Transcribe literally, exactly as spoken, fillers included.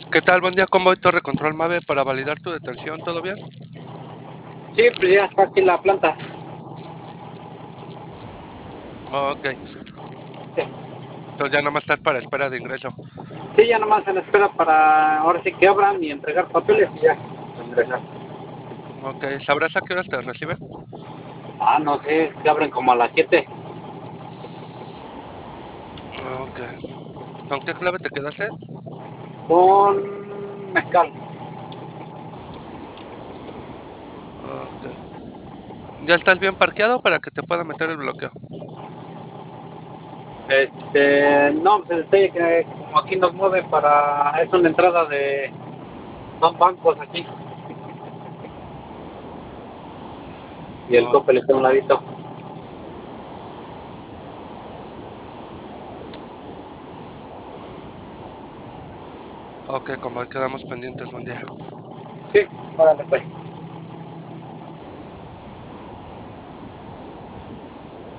¿Qué tal? Buen día, Convoy Torre Control Mave para validar tu detención, ¿todo bien? Sí, pues ya está aquí la planta. Ok, Sí, entonces ya nomás estás para espera de ingreso. sí, ya nomás en espera para ahora sí que abran y entregar papeles y ya ingresar. Ok, ¿sabrás a qué horas te reciben? Ah, no sé, es que abren como a las siete Ok, ¿con qué clave te quedaste? con mezcal. Ok, ¿ya estás bien parqueado para que te pueda meter el bloqueo? Este, no, pues estoy que como aquí nos mueve para, es una entrada de, son bancos aquí y el Ok, Coppel está a un ladito. ok, Convoy, quedamos pendientes, buen día. Sí, órale pues.